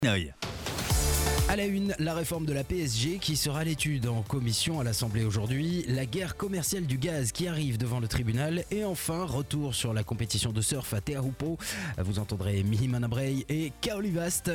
Noy. À la une, la réforme de la PSG qui sera à l'étude en commission à l'Assemblée aujourd'hui, la guerre commerciale du gaz qui arrive devant le tribunal et enfin, retour sur la compétition de surf à Teahupo'o. Vous entendrez Mihimana Bray et Kaoli Vast.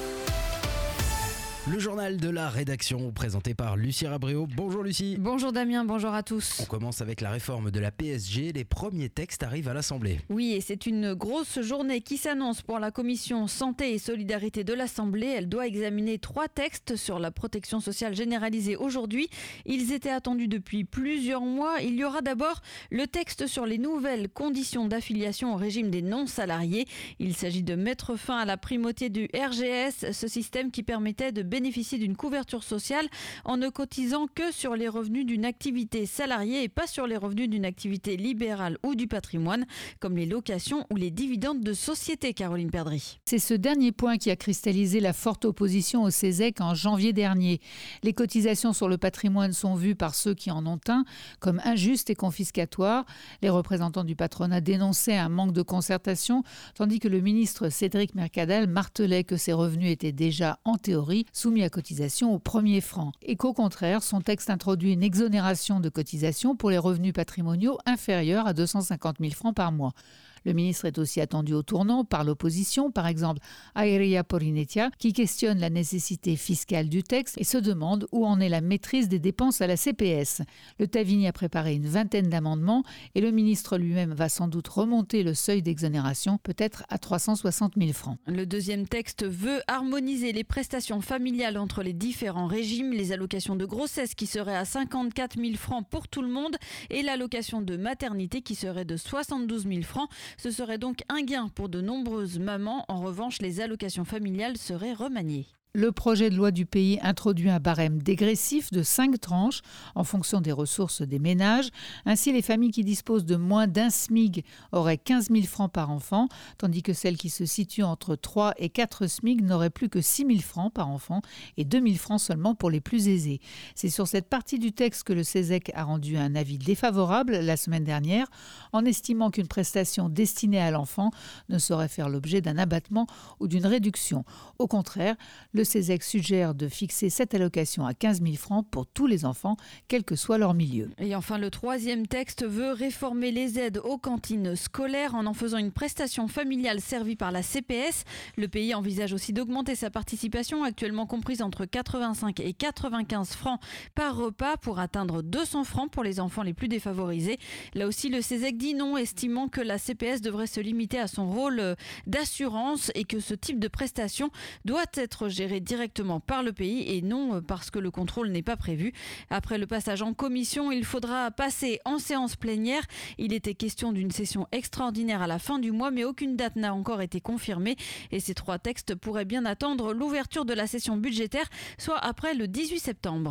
Le journal de la rédaction présenté par Lucie Rabréau. Bonjour Lucie. Bonjour Damien, bonjour à tous. On commence avec la réforme de la PSG. Les premiers textes arrivent à l'Assemblée. Oui, et c'est une grosse journée qui s'annonce pour la commission Santé et Solidarité de l'Assemblée. Elle doit examiner 3 textes sur la protection sociale généralisée aujourd'hui. Ils étaient attendus depuis plusieurs mois. Il y aura d'abord le texte sur les nouvelles conditions d'affiliation au régime des non-salariés. Il s'agit de mettre fin à la primauté du RGS, ce système qui permettait de bénéficier d'une couverture sociale en ne cotisant que sur les revenus d'une activité salariée et pas sur les revenus d'une activité libérale ou du patrimoine, comme les locations ou les dividendes de société, Caroline Perdry. C'est ce dernier point qui a cristallisé la forte opposition au CESEC en janvier dernier. Les cotisations sur le patrimoine sont vues par ceux qui en ont un comme injustes et confiscatoires. Les représentants du patronat dénonçaient un manque de concertation, tandis que le ministre Cédric Mercadal martelait que ces revenus étaient déjà, en théorie, soumis à cotisation au premier franc et qu'au contraire, son texte introduit une exonération de cotisation pour les revenus patrimoniaux inférieurs à 250 000 francs par mois. Le ministre est aussi attendu au tournant par l'opposition, par exemple Airia Porinetia, qui questionne la nécessité fiscale du texte et se demande où en est la maîtrise des dépenses à la CPS. Le Tavini a préparé une vingtaine d'amendements et le ministre lui-même va sans doute remonter le seuil d'exonération, peut-être à 360 000 francs. Le deuxième texte veut harmoniser les prestations familiales entre les différents régimes, les allocations de grossesse qui seraient à 54 000 francs pour tout le monde et l'allocation de maternité qui serait de 72 000 francs. Ce serait donc un gain pour de nombreuses mamans. En revanche, les allocations familiales seraient remaniées. Le projet de loi du pays introduit un barème dégressif de 5 tranches en fonction des ressources des ménages. Ainsi, les familles qui disposent de moins d'un SMIG auraient 15 000 francs par enfant, tandis que celles qui se situent entre 3 et 4 SMIG n'auraient plus que 6 000 francs par enfant et 2 000 francs seulement pour les plus aisés. C'est sur cette partie du texte que le CESEC a rendu un avis défavorable la semaine dernière, en estimant qu'une prestation destinée à l'enfant ne saurait faire l'objet d'un abattement ou d'une réduction. Au contraire, le CESEC suggère de fixer cette allocation à 15 000 francs pour tous les enfants, quel que soit leur milieu. Et enfin, le troisième texte veut réformer les aides aux cantines scolaires en faisant une prestation familiale servie par la CPS. Le pays envisage aussi d'augmenter sa participation, actuellement comprise entre 85 et 95 francs par repas, pour atteindre 200 francs pour les enfants les plus défavorisés. Là aussi, le CESEC dit non, estimant que la CPS devrait se limiter à son rôle d'assurance et que ce type de prestation doit être géré directement par le pays et non parce que le contrôle n'est pas prévu. Après le passage en commission, il faudra passer en séance plénière. Il était question d'une session extraordinaire à la fin du mois, mais aucune date n'a encore été confirmée et ces 3 textes pourraient bien attendre l'ouverture de la session budgétaire, soit après le 18 septembre.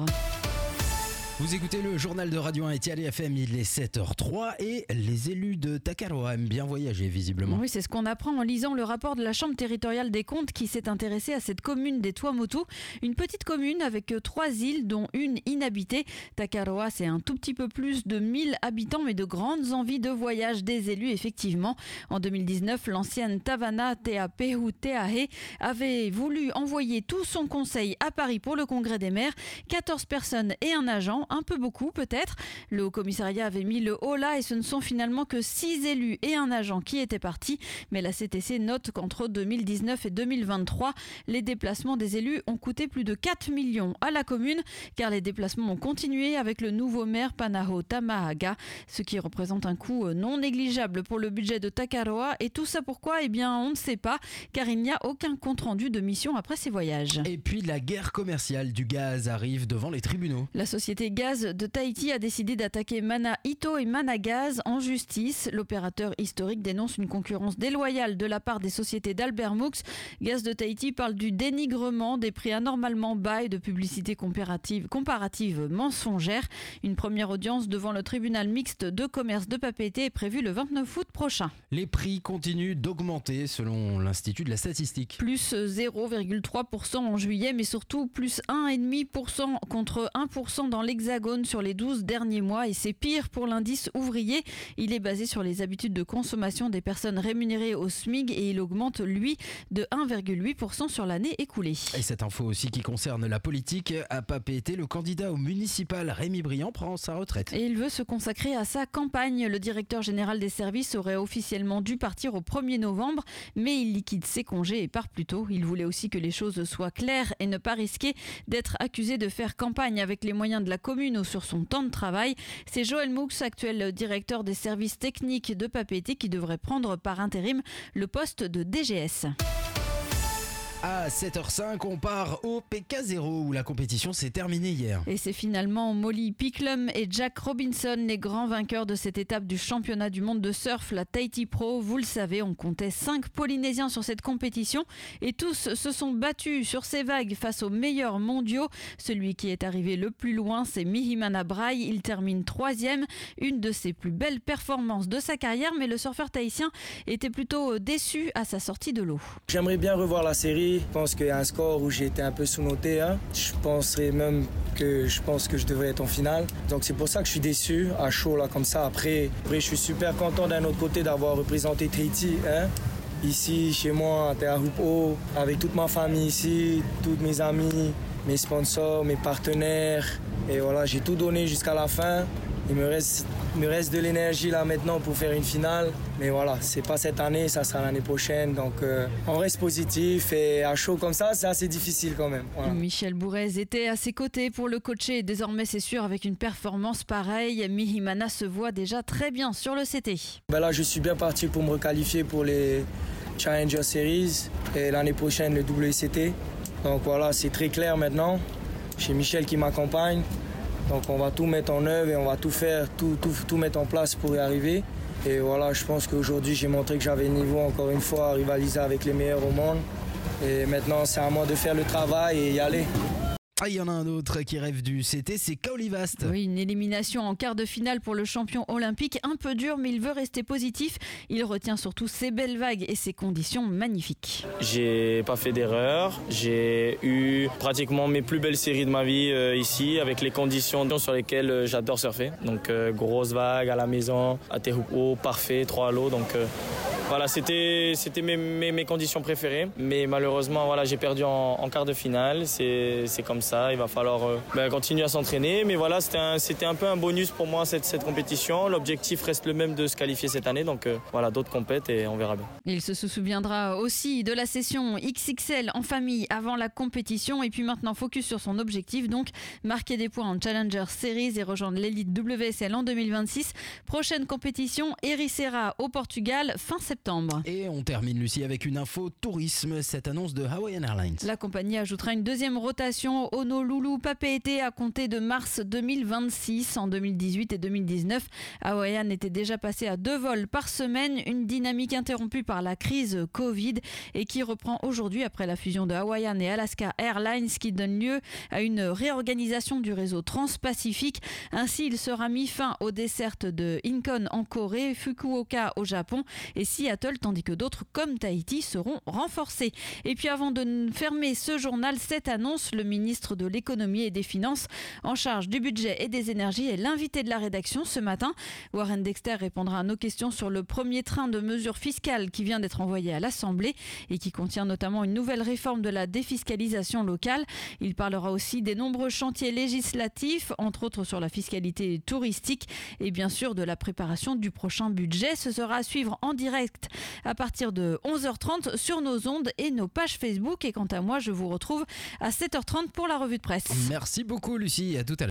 Vous écoutez le journal de Radio 1 et Tiali FM, il est 7h03 et les élus de Takaroa aiment bien voyager visiblement. Oui, c'est ce qu'on apprend en lisant le rapport de la Chambre territoriale des comptes qui s'est intéressée à cette commune des Tuamotu, une petite commune avec 3 îles dont une inhabitée. Takaroa, c'est un tout petit peu plus de 1000 habitants mais de grandes envies de voyage des élus effectivement. En 2019, l'ancienne Tavana Teapehu Teahe avait voulu envoyer tout son conseil à Paris pour le congrès des maires, 14 personnes et un agent. Un peu beaucoup peut-être. Le Haut-Commissariat avait mis le holà et ce ne sont finalement que 6 élus et un agent qui étaient partis. Mais la CTC note qu'entre 2019 et 2023, les déplacements des élus ont coûté plus de 4 millions à la commune, car les déplacements ont continué avec le nouveau maire Panaho Tamahaga, ce qui représente un coût non négligeable pour le budget de Takaroa. Et tout ça pourquoi ? Eh bien, on ne sait pas, car il n'y a aucun compte-rendu de mission après ces voyages. Et puis la guerre commerciale du gaz arrive devant les tribunaux. La société Gaz de Tahiti a décidé d'attaquer Mana Ito et Mana Gaz en justice. L'opérateur historique dénonce une concurrence déloyale de la part des sociétés d'Albert Moux. Gaz de Tahiti parle du dénigrement des prix anormalement bas et de publicité comparative mensongère. Une première audience devant le tribunal mixte de commerce de Papeete est prévue le 29 août prochain. Les prix continuent d'augmenter selon l'Institut de la statistique. Plus 0,3% en juillet, mais surtout plus 1,5% contre 1% dans l'Hexagone. l'Hexagone sur les 12 derniers mois et c'est pire pour l'indice ouvrier. Il est basé sur les habitudes de consommation des personnes rémunérées au SMIC et il augmente, lui, de 1,8% sur l'année écoulée. Et cette info aussi qui concerne la politique, à Papeete, le candidat au municipal Rémi Briand prend sa retraite. Et il veut se consacrer à sa campagne. Le directeur général des services aurait officiellement dû partir au 1er novembre, mais il liquide ses congés et part plus tôt. Il voulait aussi que les choses soient claires et ne pas risquer d'être accusé de faire campagne avec les moyens de la commune ou sur son temps de travail. C'est Joël Moux, actuel directeur des services techniques de Papeete, qui devrait prendre par intérim le poste de DGS. À 7h05, on part au PK0 où la compétition s'est terminée hier. Et c'est finalement Molly Picklum et Jack Robinson, les grands vainqueurs de cette étape du championnat du monde de surf, la Tahiti Pro. Vous le savez, on comptait 5 Polynésiens sur cette compétition et tous se sont battus sur ces vagues face aux meilleurs mondiaux. Celui qui est arrivé le plus loin, c'est Mihimana Braille. Il termine 3e, une de ses plus belles performances de sa carrière, mais le surfeur tahitien était plutôt déçu à sa sortie de l'eau. J'aimerais bien revoir la série. Je pense qu'il y a un score où j'ai été un peu sous-noté. Je pense que je devrais être en finale. Donc c'est pour ça que je suis déçu, à chaud là comme ça. Après je suis super content d'un autre côté d'avoir représenté Tahiti. Ici, chez moi, à Teahupo'o, avec toute ma famille ici, tous mes amis, mes sponsors, mes partenaires. Et voilà, j'ai tout donné jusqu'à la fin. Il me reste de l'énergie là maintenant pour faire une finale. Mais voilà, c'est pas cette année, ça sera l'année prochaine. Donc on reste positif et à chaud comme ça, c'est assez difficile quand même. Voilà. Michel Bourrez était à ses côtés pour le coacher. Désormais, c'est sûr, avec une performance pareille, Mihimana se voit déjà très bien sur le CT. Là, je suis bien parti pour me requalifier pour les Challenger Series et l'année prochaine le WCT. Donc voilà, c'est très clair maintenant. J'ai Michel qui m'accompagne. Donc on va tout mettre en œuvre et on va tout faire, tout mettre en place pour y arriver. Et voilà, je pense qu'aujourd'hui j'ai montré que j'avais le niveau encore une fois à rivaliser avec les meilleurs au monde. Et maintenant c'est à moi de faire le travail et y aller. Ah, il y en a un autre qui rêve du CT, c'est Kaoli Vast. Oui, une élimination en quart de finale pour le champion olympique, un peu dur, mais il veut rester positif. Il retient surtout ses belles vagues et ses conditions magnifiques. J'ai pas fait d'erreur, j'ai eu pratiquement mes plus belles séries de ma vie ici, avec les conditions sur lesquelles j'adore surfer. Donc grosse vague à la maison, à Teahupo'o, parfait, 3 à l'eau. Donc voilà, c'était mes conditions préférées. Mais malheureusement, voilà, j'ai perdu en quart de finale. C'est comme ça, il va falloir continuer à s'entraîner. Mais voilà, c'était un peu un bonus pour moi cette compétition. L'objectif reste le même de se qualifier cette année. Donc voilà, d'autres compètes et on verra bien. Il se souviendra aussi de la session XXL en famille avant la compétition. Et puis maintenant, focus sur son objectif. Donc marquer des points en Challenger Series et rejoindre l'élite WSL en 2026. Prochaine compétition, Ericeira au Portugal, fin septembre. Et on termine, Lucie, avec une info tourisme, cette annonce de Hawaiian Airlines. La compagnie ajoutera une deuxième rotation Honolulu Papeete à compter de mars 2026. En 2018 et 2019, Hawaiian était déjà passé à 2 vols par semaine, une dynamique interrompue par la crise Covid et qui reprend aujourd'hui après la fusion de Hawaiian et Alaska Airlines qui donne lieu à une réorganisation du réseau transpacifique. Ainsi, il sera mis fin aux dessertes de Incheon en Corée, Fukuoka au Japon et Seattle, tandis que d'autres comme Tahiti seront renforcés. Et puis avant de fermer ce journal, cette annonce, le ministre de l'économie et des finances en charge du budget et des énergies est l'invité de la rédaction ce matin. Warren Dexter répondra à nos questions sur le premier train de mesures fiscales qui vient d'être envoyé à l'Assemblée et qui contient notamment une nouvelle réforme de la défiscalisation locale. Il parlera aussi des nombreux chantiers législatifs, entre autres sur la fiscalité touristique et bien sûr de la préparation du prochain budget. Ce sera à suivre en direct à partir de 11h30 sur nos ondes et nos pages Facebook. Et quant à moi, je vous retrouve à 7h30 pour la revue de presse. Merci beaucoup, Lucie. À tout à l'heure.